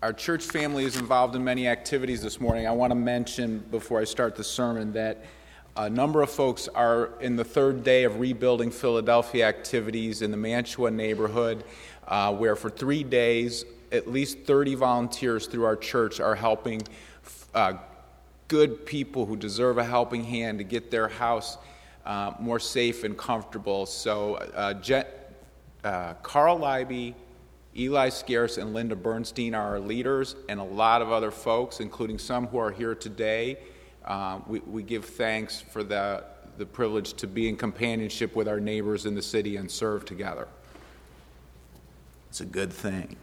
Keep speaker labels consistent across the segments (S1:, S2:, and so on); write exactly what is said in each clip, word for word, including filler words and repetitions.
S1: Our church family is involved in many activities this morning. I want to mention before I start the sermon that a number of folks are in the third day of Rebuilding Philadelphia activities in the Mantua neighborhood, uh, where for three days, at least thirty volunteers through our church are helping uh, good people who deserve a helping hand to get their house uh, more safe and comfortable. So uh, Jet, uh, Carl Leiby, Eli Scarce, and Linda Bernstein are our leaders, and a lot of other folks, including some who are here today. Uh, we, we give thanks for the, the privilege to be in companionship with our neighbors in the city and serve together. It's a good thing.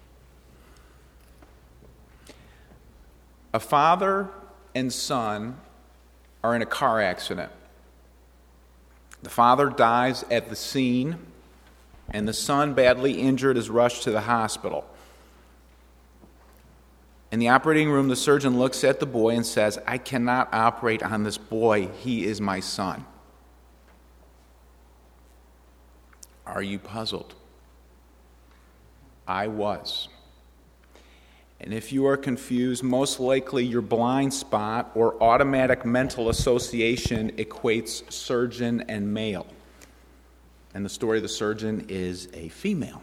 S1: A father and son are in a car accident. The father dies at the scene, and the son, badly injured, is rushed to the hospital. In the operating room, the surgeon looks at the boy and says, "I cannot operate on this boy. He is my son." Are you puzzled? I was. And if you are confused, most likely your blind spot or automatic mental association equates surgeon and male. And the story of the surgeon is a female.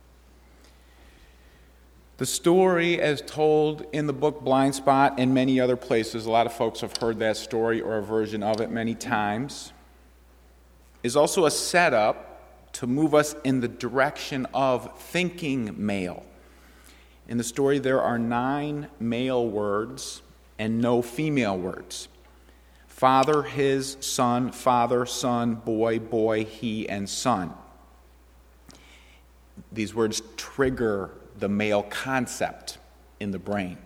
S1: The story, as told in the book Blind Spot and many other places, a lot of folks have heard that story or a version of it many times, is also a setup to move us in the direction of thinking male. In the story, there are nine male words and no female words. Father, his, son, father, son, boy, boy, he, and son. These words trigger the male concept in the brain.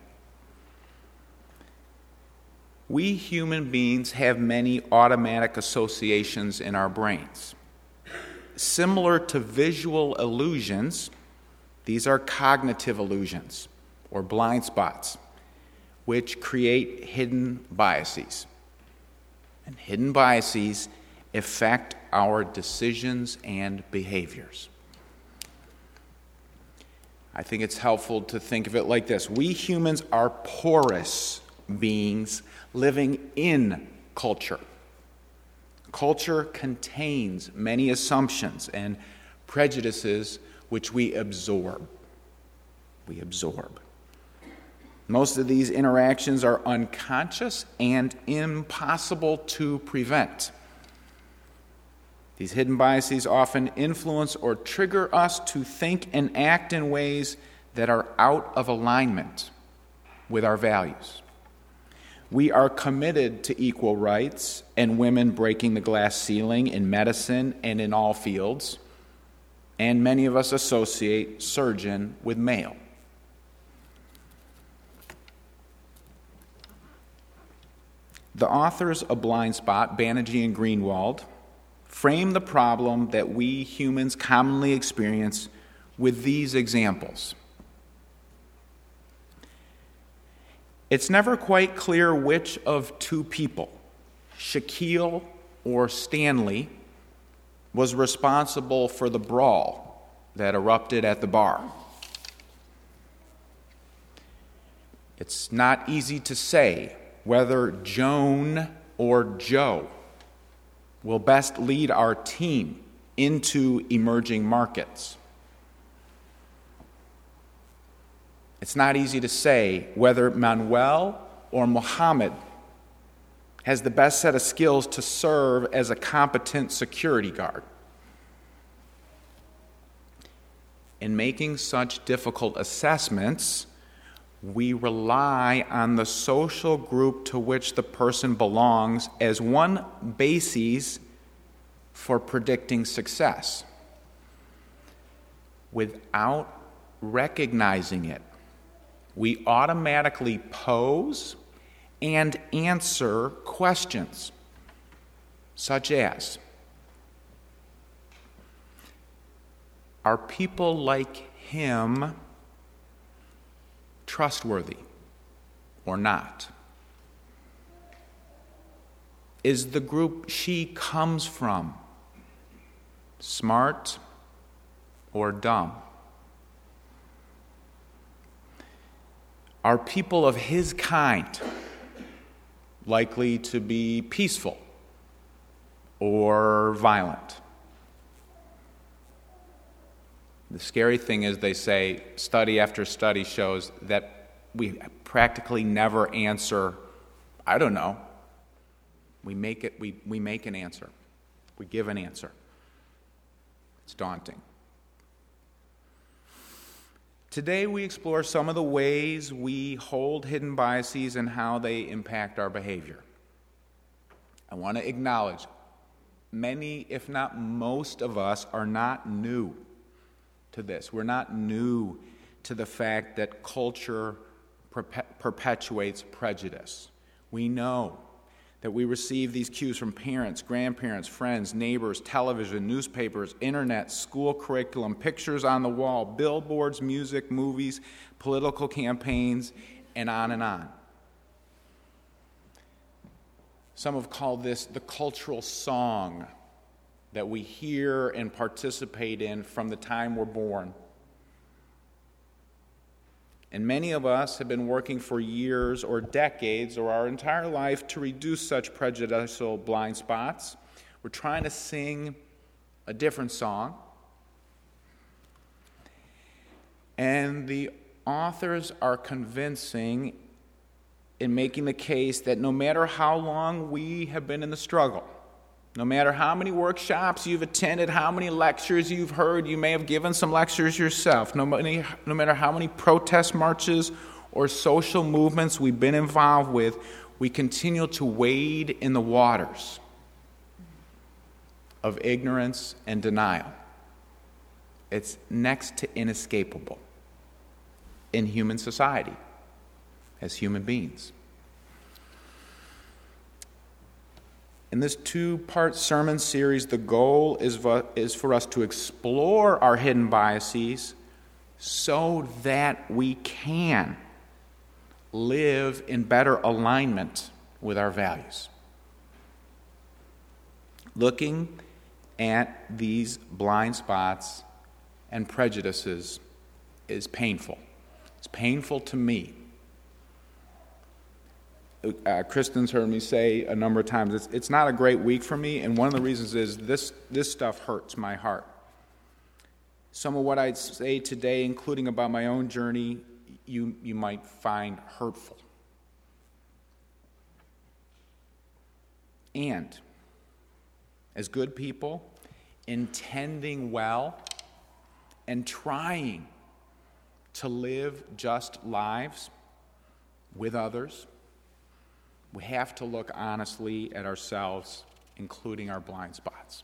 S1: We human beings have many automatic associations in our brains. Similar to visual illusions, these are cognitive illusions, or blind spots, which create hidden biases. And hidden biases affect our decisions and behaviors. I think it's helpful to think of it like this. We humans are porous beings living in culture. Culture contains many assumptions and prejudices which we absorb. We absorb. Most of these interactions are unconscious and impossible to prevent. These hidden biases often influence or trigger us to think and act in ways that are out of alignment with our values. We are committed to equal rights and women breaking the glass ceiling in medicine and in all fields, and many of us associate surgeon with male. The authors of Blind Spot, Banerjee and Greenwald, frame the problem that we humans commonly experience with these examples. It's never quite clear which of two people, Shaquille or Stanley, was responsible for the brawl that erupted at the bar. It's not easy to say whether Joan or Joe will best lead our team into emerging markets. It's not easy to say whether Manuel or Mohammed has the best set of skills to serve as a competent security guard. In making such difficult assessments, we rely on the social group to which the person belongs as one basis for predicting success. Without recognizing it, we automatically pose and answer questions such as, are people like him trustworthy or not? Is the group she comes from smart or dumb? Are people of his kind likely to be peaceful or violent? The scary thing is, they say, study after study shows that we practically never answer, I don't know. We make it, we, we make an answer. We give an answer. It's daunting. Today we explore some of the ways we hold hidden biases and how they impact our behavior. I want to acknowledge many, if not most of us, are not new to this. We're not new to the fact that culture perpe- perpetuates prejudice. We know that we receive these cues from parents, grandparents, friends, neighbors, television, newspapers, internet, school curriculum, pictures on the wall, billboards, music, movies, political campaigns, and on and on. Some have called this the cultural song that we hear and participate in from the time we're born. And many of us have been working for years or decades or our entire life to reduce such prejudicial blind spots. We're trying to sing a different song. And the authors are convincing in making the case that no matter how long we have been in the struggle, no matter how many workshops you've attended, how many lectures you've heard, you may have given some lectures yourself, no, many, no matter how many protest marches or social movements we've been involved with, we continue to wade in the waters of ignorance and denial. It's next to inescapable in human society as human beings. In this two-part sermon series, the goal is, is for us to explore our hidden biases so that we can live in better alignment with our values. Looking at these blind spots and prejudices is painful. It's painful to me. Uh, Kristen's heard me say a number of times, it's, it's not a great week for me, and one of the reasons is this, this stuff hurts my heart. Some of what I'd say today, including about my own journey, you, you might find hurtful. And as good people, intending well and trying to live just lives with others, we have to look honestly at ourselves, including our blind spots.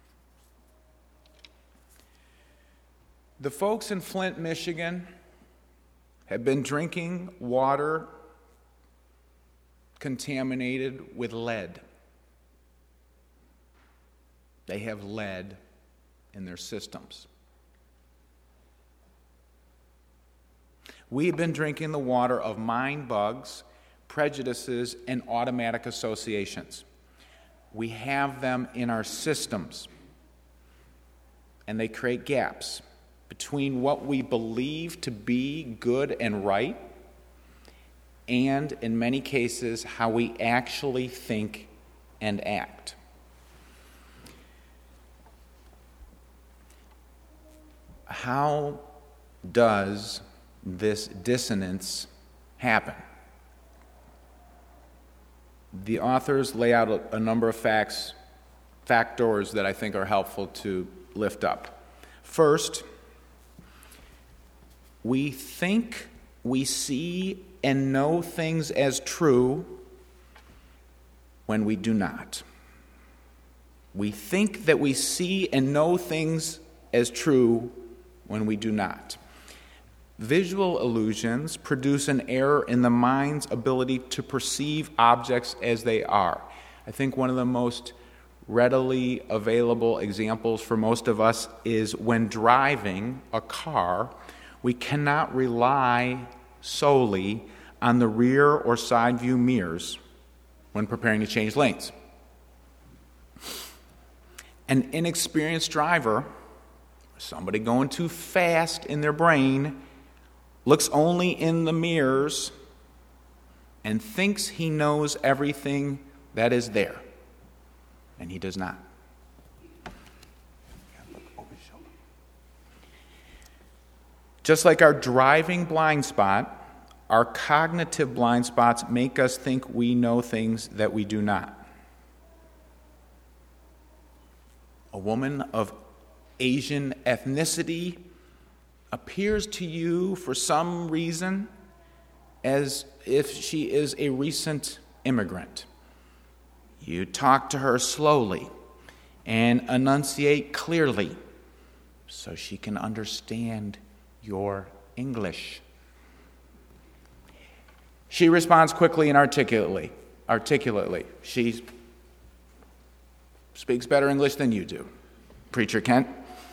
S1: The folks in Flint, Michigan, have been drinking water contaminated with lead. They have lead in their systems. We've been drinking the water of mind bugs, prejudices, and automatic associations. We have them in our systems, and they create gaps between what we believe to be good and right and, in many cases, how we actually think and act. How does this dissonance happen? The authors lay out a, a number of facts, factors that I think are helpful to lift up. First, we think we see and know things as true when we do not. We think that we see and know things as true when we do not. Visual illusions produce an error in the mind's ability to perceive objects as they are. I think one of the most readily available examples for most of us is when driving a car, we cannot rely solely on the rear or side view mirrors when preparing to change lanes. An inexperienced driver, somebody going too fast in their brain, looks only in the mirrors and thinks he knows everything that is there, and he does not. Just like our driving blind spot, our cognitive blind spots make us think we know things that we do not. A woman of Asian ethnicity appears to you for some reason as if she is a recent immigrant. You talk to her slowly and enunciate clearly so she can understand your English. She responds quickly and articulately. Articulately. She speaks better English than you do, Preacher Kent.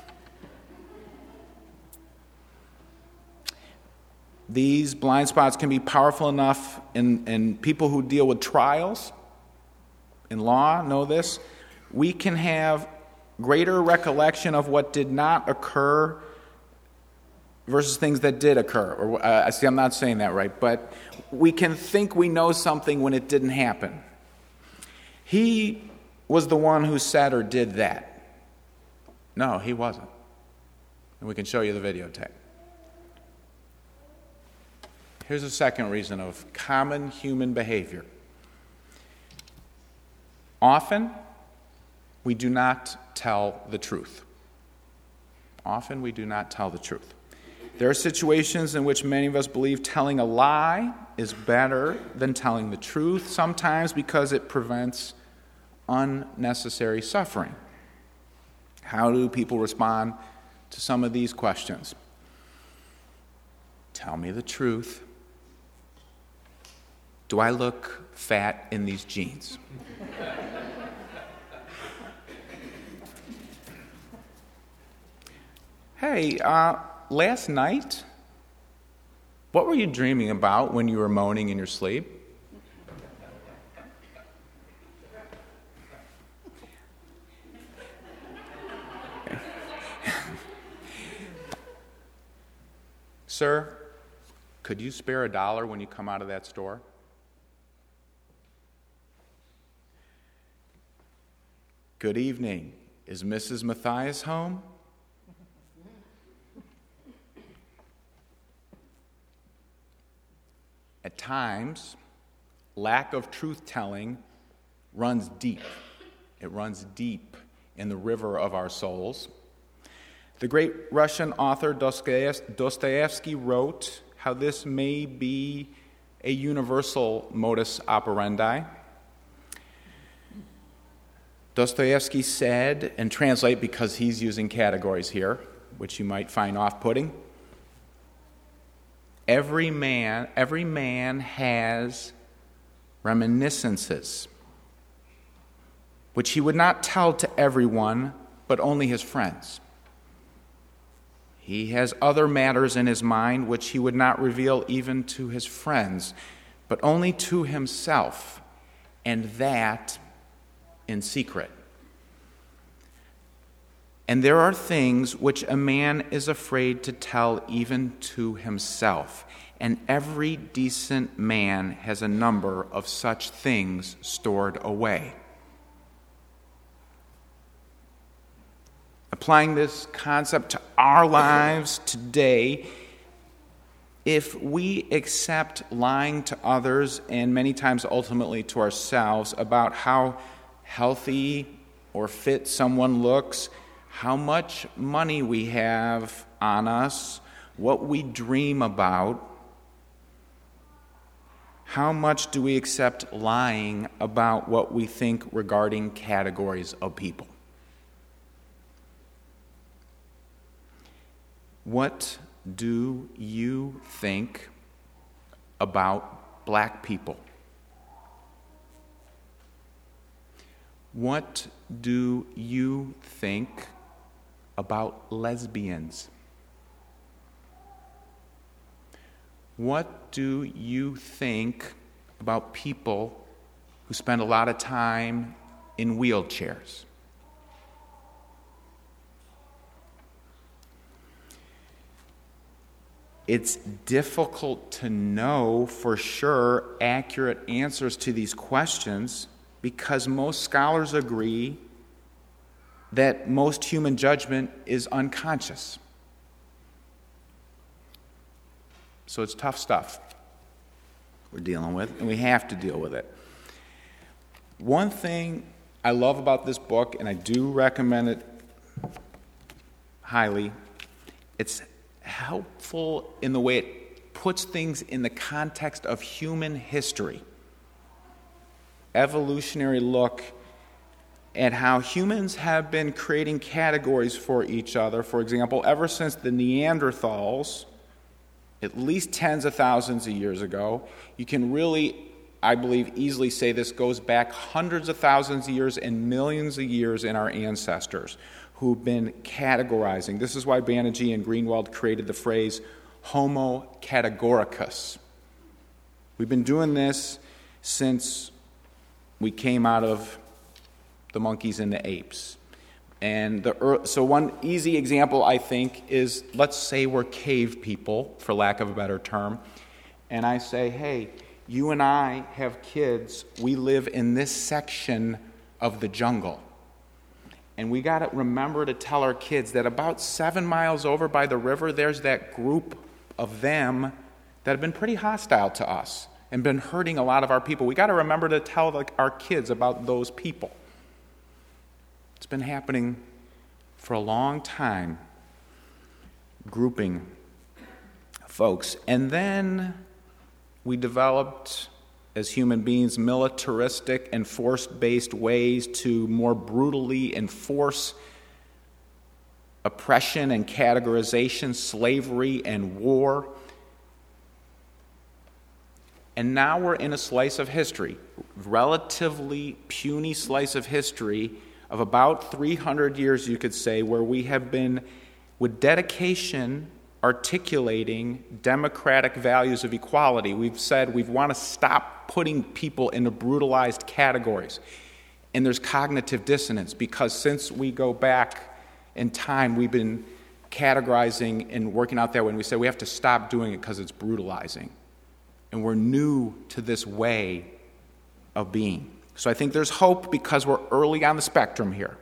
S1: These blind spots can be powerful enough in, in people who deal with trials. In law, know this. We can have greater recollection of what did not occur versus things that did occur. Or uh, see, I'm not saying that right, but we can think we know something when it didn't happen. He was the one who said or did that. No, he wasn't. And we can show you the videotape. Here's a second reason of common human behavior. Often, we do not tell the truth. Often, we do not tell the truth. There are situations in which many of us believe telling a lie is better than telling the truth, sometimes because it prevents unnecessary suffering. How do people respond to some of these questions? Tell me the truth. Do I look fat in these jeans? Hey, uh, last night, what were you dreaming about when you were moaning in your sleep? Sir, could you spare a dollar when you come out of that store? Good evening. Is Missus Matthias home? At times, lack of truth-telling runs deep. It runs deep in the river of our souls. The great Russian author Dostoevsky wrote how this may be a universal modus operandi. Dostoevsky said, and translate because he's using categories here, which you might find off-putting, every man, every man has reminiscences, which he would not tell to everyone, but only his friends. He has other matters in his mind which he would not reveal even to his friends, but only to himself, and that in secret. And there are things which a man is afraid to tell even to himself, and every decent man has a number of such things stored away. Applying this concept to our lives today, if we accept lying to others and many times ultimately to ourselves about how healthy or fit someone looks, how much money we have on us, what we dream about, how much do we accept lying about what we think regarding categories of people? What do you think about black people? What do you think about lesbians? What do you think about people who spend a lot of time in wheelchairs? it's difficult to know for sure accurate answers to these questions because most scholars agree that most human judgment is unconscious. So it's tough stuff we're dealing with, and we have to deal with it. One thing I love about this book, and I do recommend it highly, it's helpful in the way it puts things in the context of human history. Evolutionary look at how humans have been creating categories for each other. For example, ever since the Neanderthals, at least tens of thousands of years ago, you can really, I believe, easily say this goes back hundreds of thousands of years and millions of years in our ancestors who've been categorizing. This is why Banerjee and Greenwald created the phrase Homo categoricus. We've been doing this since we came out of the monkeys and the apes. And the, so one easy example, I think, is let's say we're cave people, for lack of a better term, and I say, hey, you and I have kids, we live in this section of the jungle. And we got to remember to tell our kids that about seven miles over by the river, there's that group of them that have been pretty hostile to us and been hurting a lot of our people. We got to remember to tell like, our kids about those people. It's been happening for a long time, grouping folks. And then we developed, as human beings, militaristic and force-based ways to more brutally enforce oppression and categorization, slavery and war. And now we're in a slice of history, relatively puny slice of history of about three hundred years, you could say, where we have been, with dedication, articulating democratic values of equality. We've said we want to stop putting people into brutalized categories. And there's cognitive dissonance because since we go back in time, we've been categorizing and working out that way. And we say we have to stop doing it because it's brutalizing. And we're new to this way of being. So I think there's hope because we're early on the spectrum here.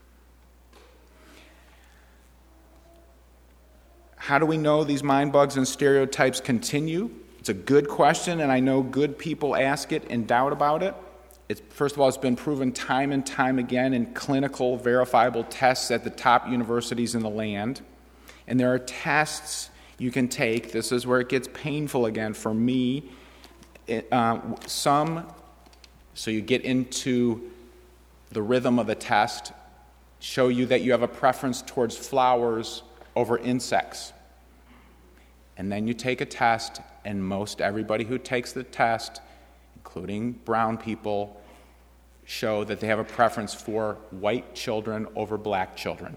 S1: How do we know these mind bugs and stereotypes continue? It's a good question, and I know good people ask it and doubt about it. It's, first of all, it's been proven time and time again in clinical verifiable tests at the top universities in the land. And there are tests you can take. This is where it gets painful again for me. It, uh, some... So you get into the rhythm of the test, show you that you have a preference towards flowers over insects. And then you take a test, and most everybody who takes the test, including brown people, show that they have a preference for white children over black children.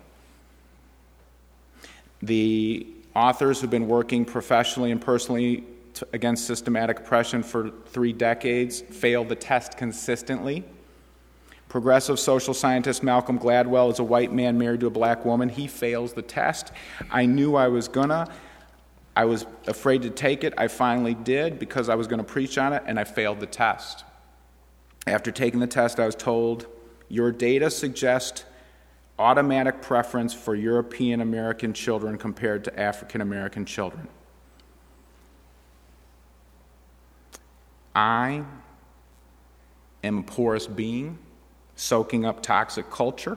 S1: The authors who've been working professionally and personally against systematic oppression for three decades, failed the test consistently. Progressive social scientist Malcolm Gladwell is a white man married to a black woman. He fails the test. I knew I was gonna. I was afraid to take it. I finally did because I was going to preach on it, and I failed the test. After taking the test, I was told, your data suggest automatic preference for European American children compared to African American children. I am a porous being, soaking up toxic culture.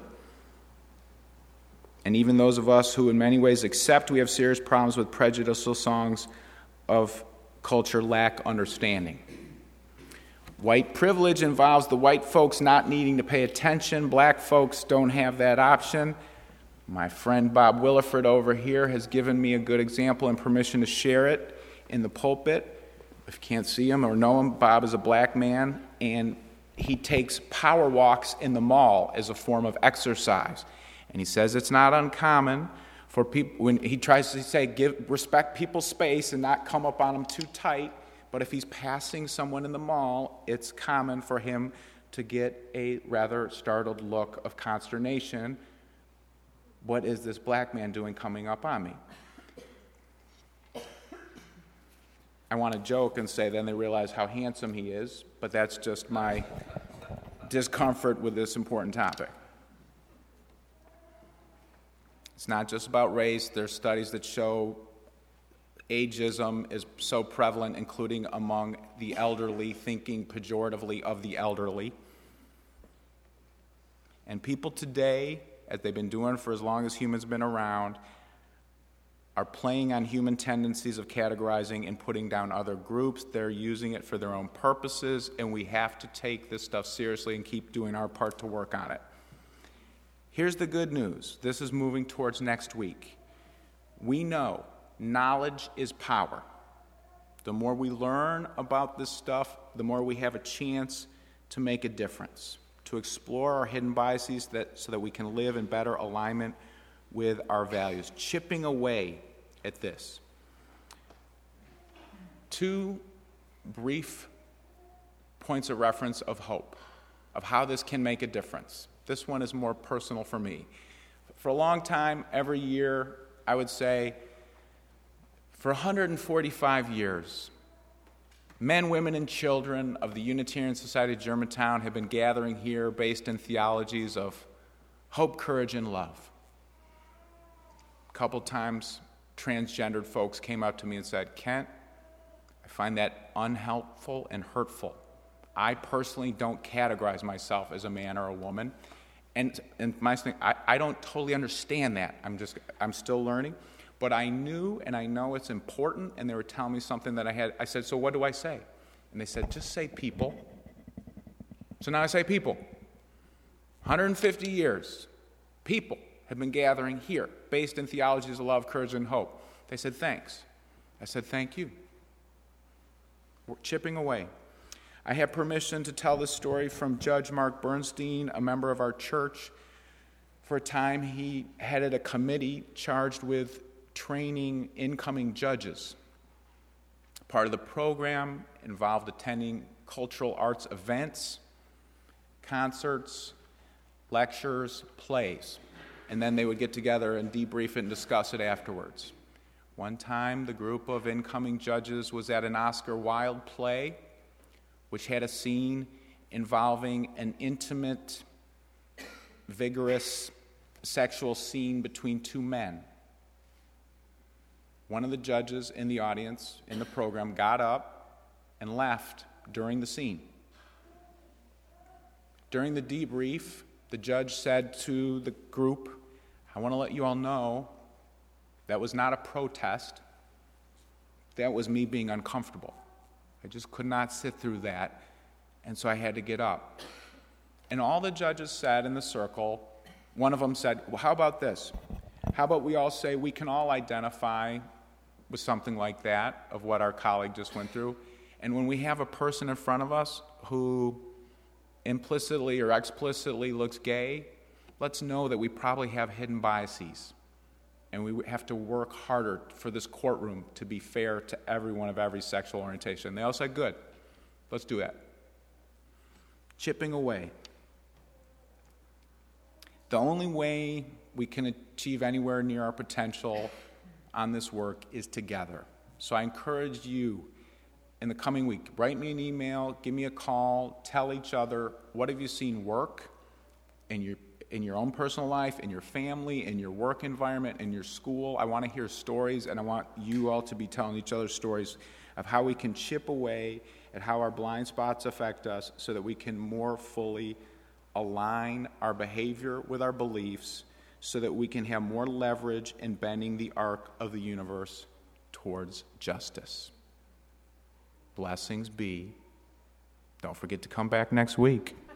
S1: And even those of us who in many ways accept we have serious problems with prejudicial songs of culture lack understanding. White privilege involves the white folks not needing to pay attention. Black folks don't have that option. My friend Bob Williford over here has given me a good example and permission to share it in the pulpit. If you can't see him or know him, Bob is a black man, and he takes power walks in the mall as a form of exercise. And he says it's not uncommon for people, when he tries to say, give respect people's space and not come up on them too tight, but if he's passing someone in the mall, it's common for him to get a rather startled look of consternation. What is this black man doing coming up on me? I want to joke and say then they realize how handsome he is, but that's just my discomfort with this important topic. It's not just about race. There's studies that show ageism is so prevalent, including among the elderly, thinking pejoratively of the elderly. And people today, as they've been doing for as long as humans have been around, are playing on human tendencies of categorizing and putting down other groups. They're using it for their own purposes, and we have to take this stuff seriously and keep doing our part to work on it. Here's the good news. This is moving towards next week. We know knowledge is power. The more we learn about this stuff, the more we have a chance to make a difference, to explore our hidden biases that, so that we can live in better alignment with our values, chipping away at this. Two brief points of reference of hope, of how this can make a difference. This one is more personal for me. For a long time, every year, I would say, for one hundred forty-five years, men, women, and children of the Unitarian Society of Germantown have been gathering here based in theologies of hope, courage, and love. A couple times, transgendered folks came up to me and said, Kent, I find that unhelpful and hurtful. I personally don't categorize myself as a man or a woman. And, and my thing, I, I don't totally understand that. I'm just, I'm still learning. But I knew and I know it's important, and they were telling me something that I had. I said, so what do I say? And they said, just say people. So now I say people. one hundred fifty years, people have been gathering here, based in theologies of love, courage, and hope. They said, thanks. I said, thank you. We're chipping away. I have permission to tell this story from Judge Mark Bernstein, a member of our church. For a time, he headed a committee charged with training incoming judges. Part of the program involved attending cultural arts events, concerts, lectures, plays, and then they would get together and debrief it and discuss it afterwards. One time, the group of incoming judges was at an Oscar Wilde play, which had a scene involving an intimate, vigorous sexual scene between two men. One of the judges in the audience, in the program, got up and left during the scene. During the debrief, the judge said to the group, I want to let you all know that was not a protest. That was me being uncomfortable. I just could not sit through that, and so I had to get up. And all the judges said in the circle, one of them said, well, how about this? How about we all say we can all identify with something like that, of what our colleague just went through, and when we have a person in front of us who implicitly or explicitly looks gay, let's know that we probably have hidden biases, and we have to work harder for this courtroom to be fair to everyone of every sexual orientation. They all said, good, let's do that. Chipping away. The only way we can achieve anywhere near our potential on this work is together. So I encourage you in the coming week, write me an email, give me a call, tell each other, what have you seen work in your in your own personal life, in your family, in your work environment, in your school. I want to hear stories, and I want you all to be telling each other stories of how we can chip away at how our blind spots affect us so that we can more fully align our behavior with our beliefs so that we can have more leverage in bending the arc of the universe towards justice. Blessings be. Don't forget to come back next week.